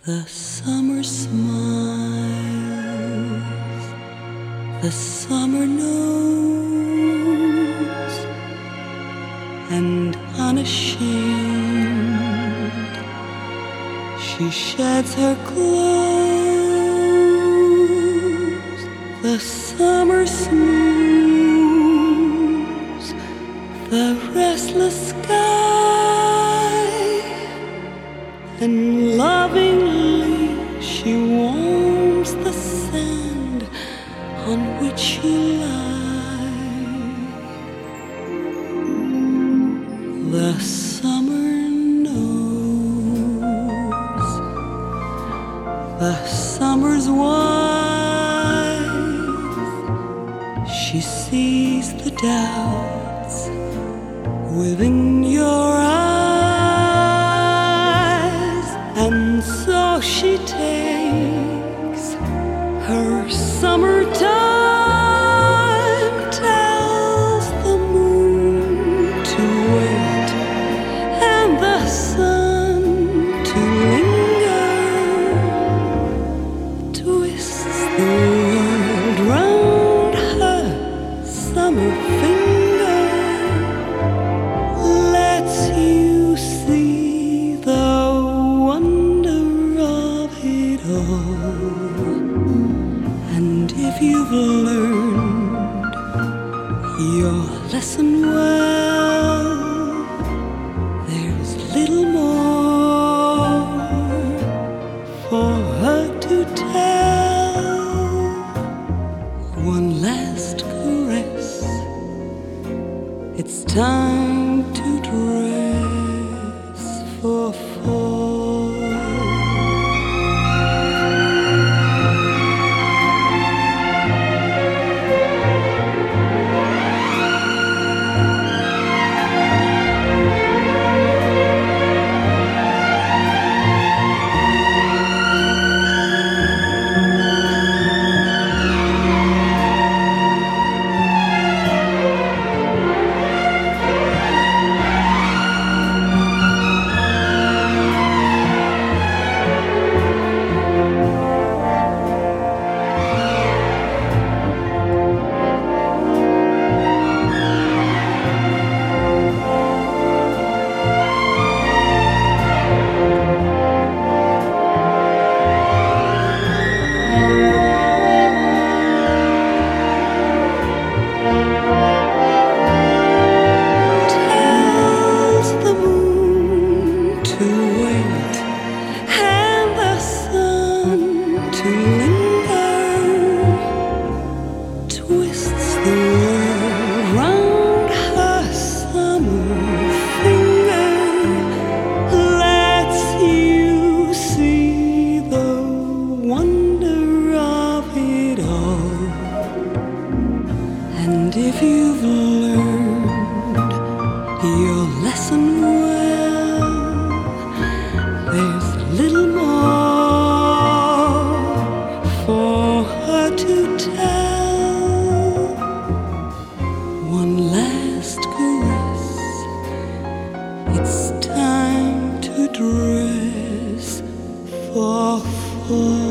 The summer smiles, the summer knows, and unashamed she sheds her clothes. The summer smooths the restless sky, and lovingly she warms the sand on which you lie. The summer knows, the summer's wise. She sees the doubts within your eyes, and so she takes her summertime, tells the moon to wait and the sun to linger, twists the world round her summer finger, lets you see the wonder of it all. And if you've learned your lesson well, there's little more for her to tell. One last caress, it's time to dress for fall. Tells the moon to wait and the sun to linger, twists the world round her summer finger, lets you see the wonder of it all. And if you've learned your lesson well, there's little more for her to tell. One last caress, it's time to dress for fall.